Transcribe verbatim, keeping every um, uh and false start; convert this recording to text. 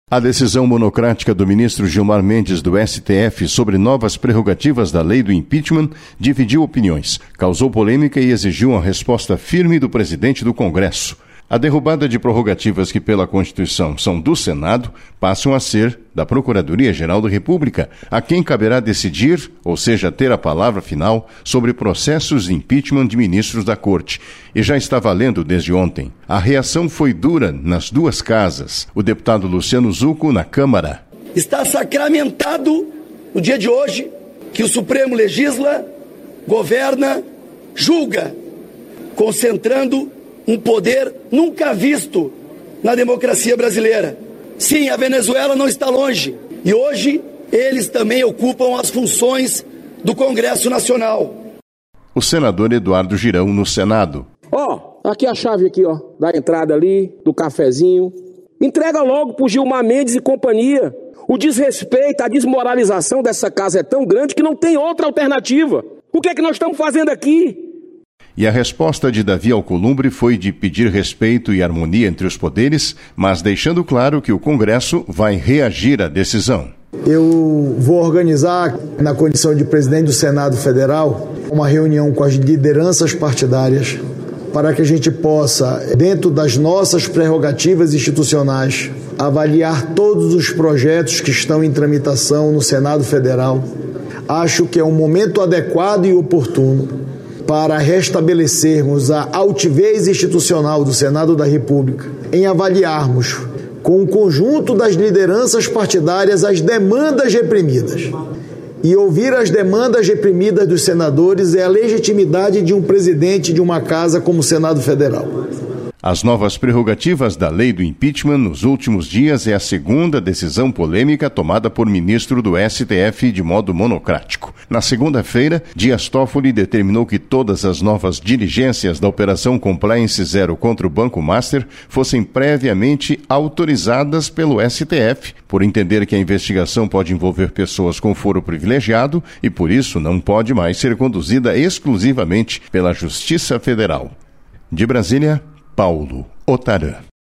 A decisão monocrática do ministro Gilmar Mendes do S T F sobre novas prerrogativas da lei do impeachment dividiu opiniões, causou polêmica e exigiu uma resposta firme do presidente do Congresso. A derrubada de prerrogativas que, pela Constituição, são do Senado, passam a ser da Procuradoria-Geral da República, a quem caberá decidir, ou seja, ter a palavra final, sobre processos de impeachment de ministros da Corte. E já está valendo desde ontem. A reação foi dura nas duas casas. O deputado Luciano Zucco, na Câmara. Está sacramentado, no dia de hoje, que o Supremo legisla, governa, julga, concentrando um poder nunca visto na democracia brasileira. Sim, a Venezuela não está longe. E hoje, eles também ocupam as funções do Congresso Nacional. O senador Eduardo Girão, no Senado. Ó, oh, aqui a chave aqui, ó, da entrada ali, do cafezinho. Entrega logo pro Gilmar Mendes e companhia. O desrespeito, a desmoralização dessa casa é tão grande que não tem outra alternativa. O que é que nós estamos fazendo aqui? E a resposta de Davi Alcolumbre foi de pedir respeito e harmonia entre os poderes, mas deixando claro que o Congresso vai reagir à decisão. Eu vou organizar, na condição de presidente do Senado Federal, uma reunião com as lideranças partidárias para que a gente possa, dentro das nossas prerrogativas institucionais, avaliar todos os projetos que estão em tramitação no Senado Federal. Acho que é um momento adequado e oportuno para restabelecermos a altivez institucional do Senado da República, em avaliarmos com o conjunto das lideranças partidárias as demandas reprimidas. E ouvir as demandas reprimidas dos senadores é a legitimidade de um presidente de uma casa como o Senado Federal. As novas prerrogativas da lei do impeachment nos últimos dias é a segunda decisão polêmica tomada por ministro do S T F de modo monocrático. Na segunda-feira, Dias Toffoli determinou que todas as novas diligências da Operação Compliance Zero contra o Banco Master fossem previamente autorizadas pelo S T F, por entender que a investigação pode envolver pessoas com foro privilegiado e, por isso, não pode mais ser conduzida exclusivamente pela Justiça Federal. De Brasília, Paulo Otarã.